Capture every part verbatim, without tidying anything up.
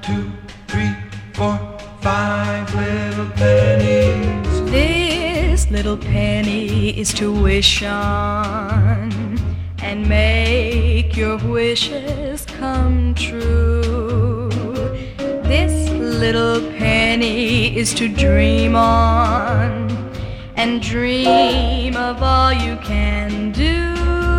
two, three, four, five little pennies. This little penny is to wish on and make your wishes come true. This little penny is to dream on and dream of all you can do.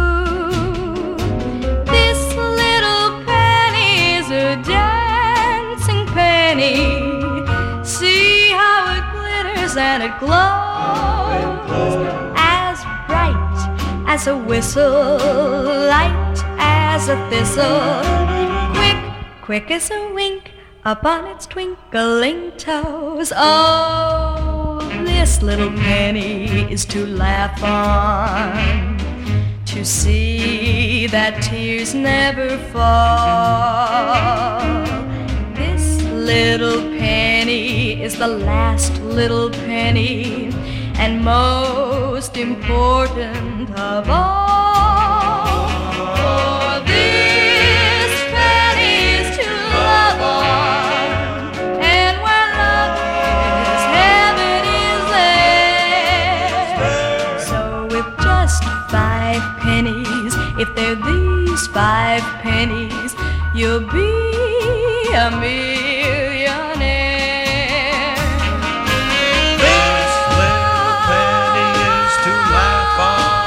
This little penny is a dancing penny. See how it glitters and it glows, as bright as a whistle, light as a thistle, quick, quick as a wink, up on its twinkling toes. Oh, this little penny is to laugh on, to see that tears never fall. This little penny is the last little penny and most important of all. For this penny is to love on, and where love is, heaven is there. So with just five pennies, if they're these five pennies, you'll be a millionaire. This little penny is to laugh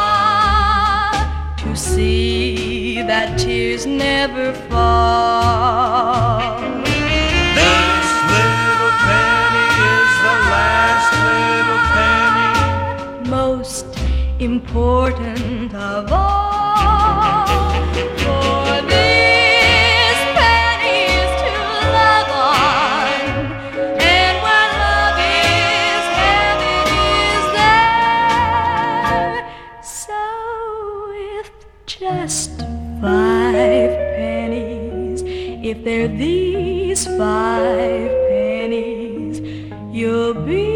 on, To see that tears never fall. this little penny is the last little penny, Most important of all. For this penny is to love on, and where love is, heaven is there. So with just five pennies, if they're these five pennies, you'll be